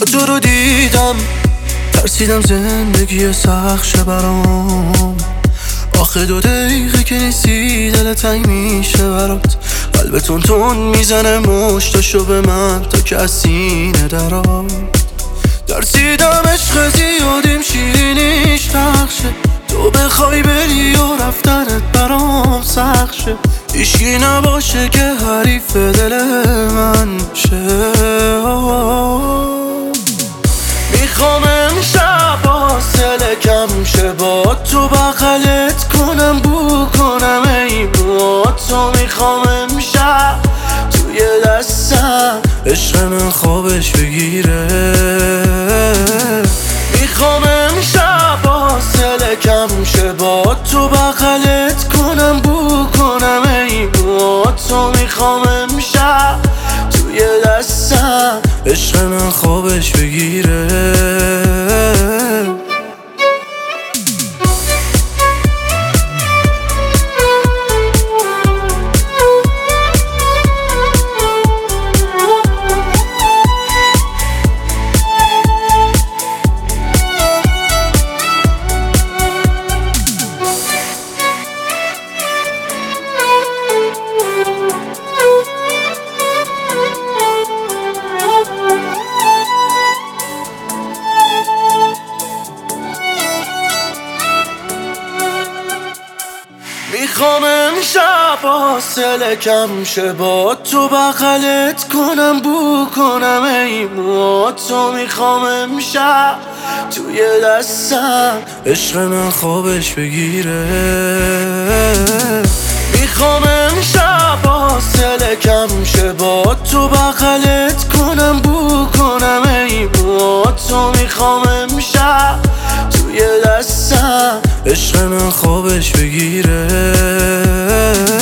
تو رو دیدم ترسیدم زندگی سخت شه برام. آخه 2 دقیقه که نیستی دل تنگ میشه برات. قلب تون تون میزنه مشتاشو به من تا که از سینه درات. ترسیدم عشق زیادیم شیرینیش تخشه، تو بخوای بری و رفتنت برام سخت شه. هیچکی نباشه که حریف دل من شه. میخوام امشب حاصله کم شه، با تو بغلت کنم بو کنم ای با تو. میخوام امشب توی دستم عشق من خوابش بگیره. میخوام امشب حاصله کم شه، با تو بغلت کنم بو کنم ای با تو. میخوام امشب توی دستم عشق من خوابش بگیره. میخوام امشب حاصله کم شه، با تو بغلت کنم بو کنم ای با تو. میخوام امشب توی دستم عشق من خوابش بگیره. میخوام امشب حاصله کم شه، با تو بغلت کنم بو کنم ای با تو. میخوام امشب توی دستم عشق من خوابش بگیره.